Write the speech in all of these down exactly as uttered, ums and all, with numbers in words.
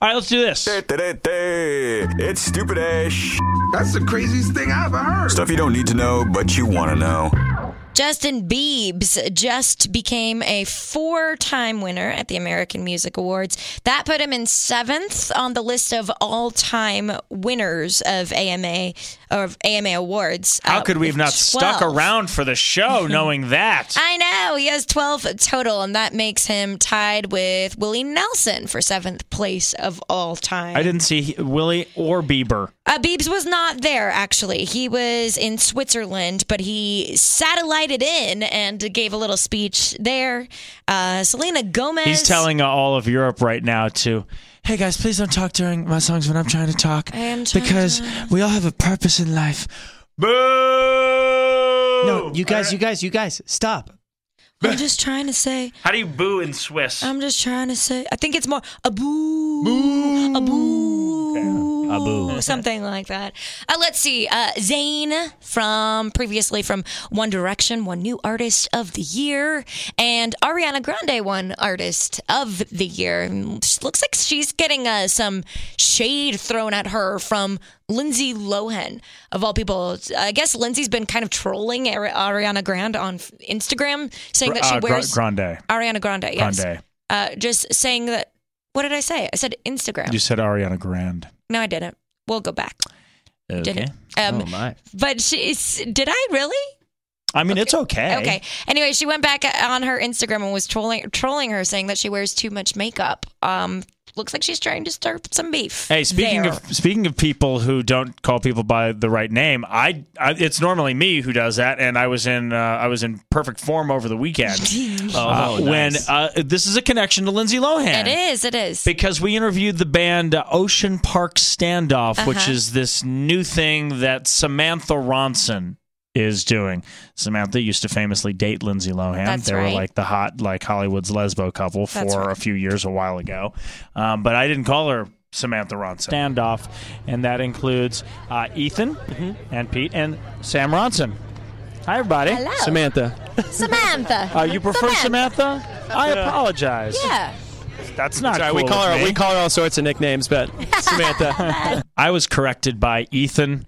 All right, let's do this. It's stupid-ish. That's the craziest thing I ever heard. Stuff you don't need to know, but you want to know. Justin Biebs just became a four-time winner at the American Music Awards. That put him in seventh on the list of all-time winners of A M A of A M A awards. How uh, could we have not twelve. stuck around for the show knowing that? I know. He has twelve total, and that makes him tied with Willie Nelson for seventh place of all time. I didn't see Willie or Bieber. Uh, Biebs was not there, actually. He was in Switzerland, but he satellited in and gave a little speech there. Uh, Selena Gomez. He's telling all of Europe right now to, hey guys, please don't talk during my songs when I'm trying to talk. I am trying because to... we all have a purpose in life. Boo! No, you guys, you guys, you guys, stop. I'm just trying to say. How do you boo in Swiss? I'm just trying to say. I think it's more a boo, boo. a boo, okay. a boo, something like that. Uh, let's see. Uh, Zayn from previously from One Direction won New Artist of the Year, and Ariana Grande won Artist of the Year. Looks like she's getting uh, some shade thrown at her from Lindsay Lohan, of all people. I guess Lindsay's been kind of trolling Ariana Grande on Instagram, saying that she uh, wears... Grande. Ariana Grande, yes. Grande. Uh, just saying that... What did I say? I said Instagram. You said Ariana Grande. No, I didn't. We'll go back. Okay. Didn't. Um, oh, my. But she's... Did I really? I mean, okay. it's okay. Okay. Anyway, she went back on her Instagram and was trolling trolling her, saying that she wears too much makeup. Um... Looks like she's trying to stir some beef. Hey, speaking there. of speaking of people who don't call people by the right name, I, I it's normally me who does that, and I was in uh, I was in perfect form over the weekend. oh, uh, nice. When uh, this is a connection to Lindsay Lohan. It is. It is because we interviewed the band uh, Ocean Park Standoff, uh-huh. which is this new thing that Samantha Ronson is doing. Samantha used to famously date Lindsay Lohan. That's they right. were like the hot, like Hollywood's lesbo couple for That's right. a few years a while ago. Um, but I didn't call her Samantha Ronson. Standoff, and that includes uh, Ethan mm-hmm. and Pete and Sam Ronson. Hi, everybody. Hello. Samantha. Samantha. Uh, you prefer Samantha? Samantha? I apologize. Yeah. That's not Sorry, cool we call with her me. we call her all sorts of nicknames, but Samantha. I was corrected by Ethan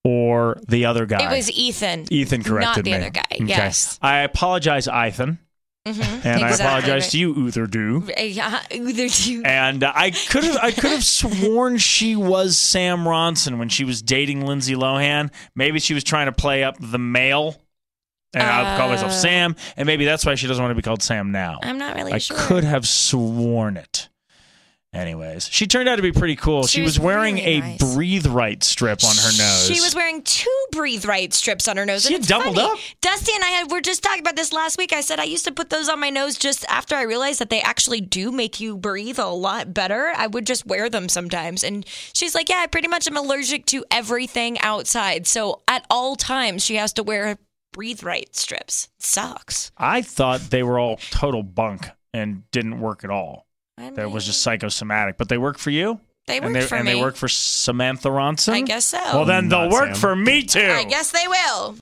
or the other guy. It was Ethan. Ethan corrected not the me. other guy. Okay. Yes. I apologize, Ethan. Mm-hmm. And exactly I apologize right. to you, Utherdu. Yeah, Utherdu. And uh, I could have I could have sworn she was Sam Ronson when she was dating Lindsay Lohan. Maybe she was trying to play up the male. And uh, I'll call myself Sam. And maybe that's why she doesn't want to be called Sam now. I'm not really I sure. I could have sworn it. Anyways, she turned out to be pretty cool. She, She was, was wearing really a nice. Breathe Right strip on her nose. She was wearing two Breathe Right strips on her nose. She and it's doubled funny. up? Dusty and I had, were just talking about this last week. I said I used to put those on my nose just after I realized that they actually do make you breathe a lot better. I would just wear them sometimes. And she's like, yeah, I pretty much am allergic to everything outside. So at all times, she has to wear Breathe Right strips. It sucks. I thought they were all total bunk and didn't work at all. I mean, That was just psychosomatic. But they work for you? They and work they, for and me. they work for Samantha Ronson? I guess so. Well, then they'll Not work Sam. for me, too. I guess they will.